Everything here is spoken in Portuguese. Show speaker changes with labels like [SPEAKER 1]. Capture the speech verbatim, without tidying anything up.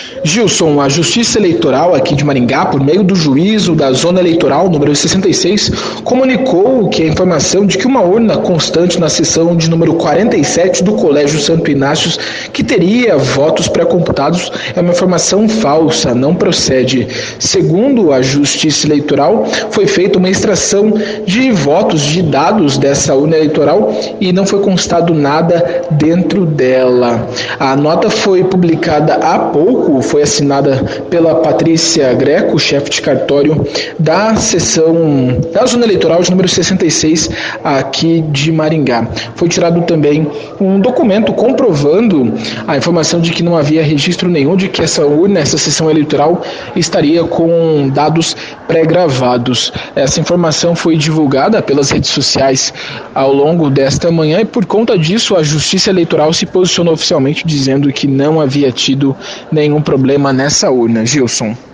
[SPEAKER 1] Gilson, a Justiça Eleitoral aqui de Maringá, por meio do juízo da Zona Eleitoral número sessenta e seis, comunicou que a informação de que uma urna constante na seção de número quarenta e sete do Colégio Santo Inácio, que teria votos pré-computados, é uma informação falsa, não procede. Segundo a Justiça Eleitoral, foi feita uma extração de votos, de dados dessa urna eleitoral e não foi constado nada dentro dela. A nota foi publicada há pouco, foi assinada pela Patrícia Greco, chefe de cartório da seção da Zona Eleitoral de número sessenta e seis aqui de Maringá. Foi tirado também um documento comprovando a informação de que não havia registro nenhum de que essa urna, essa sessão eleitoral estaria com dados pré-gravados. Essa informação foi divulgada pelas redes sociais ao longo desta manhã e por conta disso a Justiça Eleitoral se posicionou oficialmente dizendo que não havia tido nenhum problema nessa urna. Gilson.